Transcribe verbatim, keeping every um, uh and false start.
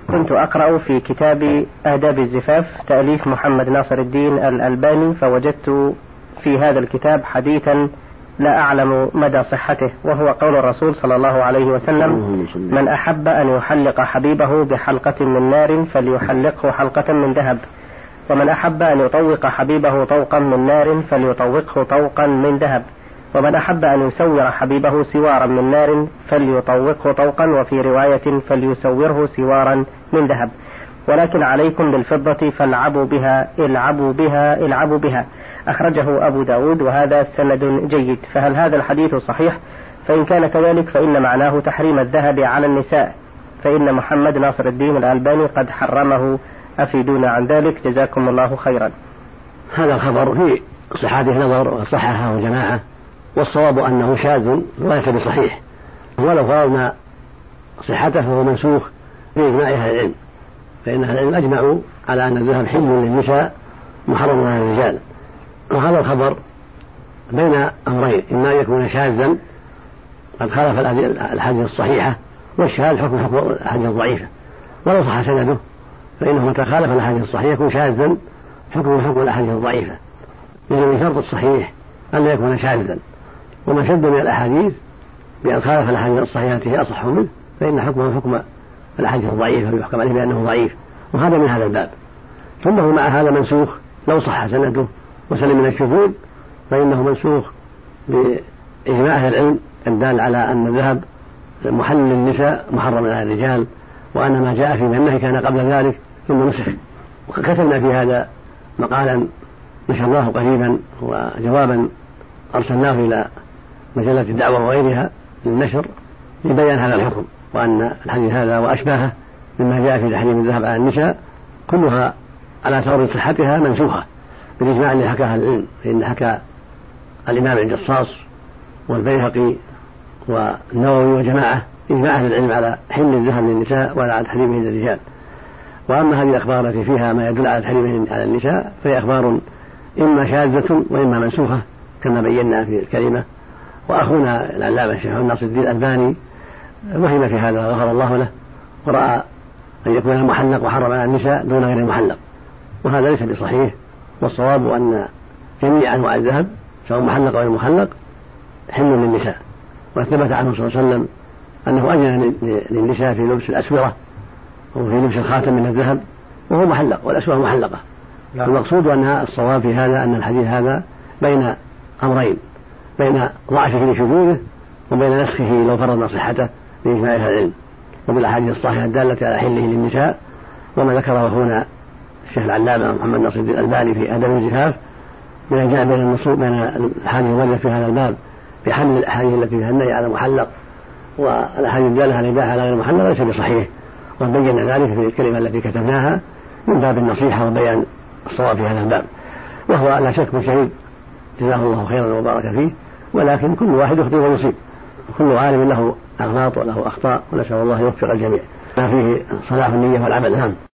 كنت أقرأ في كتاب آداب الزفاف تأليف محمد ناصر الدين الألباني، فوجدت في هذا الكتاب حديثا لا أعلم مدى صحته، وهو قول الرسول صلى الله عليه وسلم: من أحب أن يحلق حبيبه بحلقة من نار فليحلقه حلقة من ذهب، ومن أحب أن يطوق حبيبه طوقا من نار فليطوقه طوقا من ذهب، ومن أحب أن يسور حبيبه سوارا من نار فليطوقه طوقا، وفي رواية فليسوره سوارا من ذهب، ولكن عليكم بالفضة فالعبوا بها العبوا بها العبوا بها. أخرجه أبو داود، وهذا سند جيد. فهل هذا الحديث صحيح؟ فإن كان كذلك فإن معناه تحريم الذهب على النساء، فإن محمد ناصر الدين الألباني قد حرمه، أفيدونا عن ذلك جزاكم الله خيرا. هذا الخبر في صحته نظر وصححه جماعة، والصواب أنه شاذ وليس بصحيح، ولو فرضنا صحته فهو منسوخ بإجماع أهل العلم، فإن أهل العلم أجمعوا على أن الذهب حل للنساء محرم على الرجال. وهذا الخبر بين أمرين: إما أن يكون شاذا قد خالف الأحاديث الصحيحة، والشاذ حكم حكم الأحاديث الضعيفة، ولو صح سنده فإنه متى خالف الأحاديث الصحيحة يكون شاذا حكم حكم الأحاديث الضعيفة، لأن من شرط الصحيح أن لا يكون شاذا، ومن شد من الأحاديث بأن خالف الأحاديث الصحيحة التي هي أصح منه فإن حكمه حكم الأحاديث الضعيفة ويحكم عليه بأنه ضعيف، وهذا من هذا الباب. ثم هو مع هذا منسوخ لو صح سنده وسلم من الشذوذ، فإنه منسوخ بإجماع أهل العلم الدال على أن الذهب محل للنساء محرم على الرجال، وأن ما جاء في النهي كان قبل ذلك ثم نسخ. وكتبنا في هذا مقالا نشرناه قريبا، وجوابا أرسلناه إلى مجلة الدعوة وغيرها للنشر لبيان هذا الحكم، وأن الحديث هذا وأشباهه مما جاء في تحريم الذهب على النساء كلها على فرض صحتها منسوخة بالإجماع اللي حكاها العلم، فإن حكى الإمام الجصاص والبيهقي والنووي وجماعة إجماع أهل العلم على حل الذهب للنساء ولا على تحريمه للرجال. وأما هذه الأخبار التي فيها ما يدل على تحريمه على النساء فهي أخبار إما شاذة وإما منسوخة كما بينا في الكلمة. وأخونا العلامة الشيخ ناصر الدين الألباني وهم في هذا غفر الله له، ورأى أن يكون المحلق محرم على النساء دون غير المحلق، وهذا ليس بصحيح. والصواب أن جميع أنواع الذهب سواء محلق أو غير محلق حل للنساء، وثبت عنه صلى الله عليه وسلم أنه أذن للنساء في لبس الأسورة وفي لبس الخاتم من الذهب وهو محلق، والأسورة محلقة. المقصود أن الصواب في هذا أن الحديث هذا بين أمرين: بين ضعفه لشذوذه وبين نسخه لو فرضنا صحته بإجماع أهل العلم، وبالأحاديث الصحيحة الدالة على حله للنساء. وما ذكره هنا الشيخ العلامة محمد ناصر الدين الألباني في آداب الزفاف من الجمع بين النصوص بين الأحاديث الواردة في هذا الباب بحمل الأحاديث التي فيها النهي على المحلق والأحاديث الدالة على الإباحة على غير المحلق ليس بصحيح، وبينا ذلك في الكلمة التي كتبناها من باب النصيحة وبيان الصواب في هذا الباب. وهو لا شك مجتهد جزاه الله خيرا وبارك فيه، ولكن كل واحد يخطئ ويصيب، كل عالم له أغلاط وله أخطاء، ونسأل الله يوفق الجميع ما فيه صلاح النية والعمل. نعم.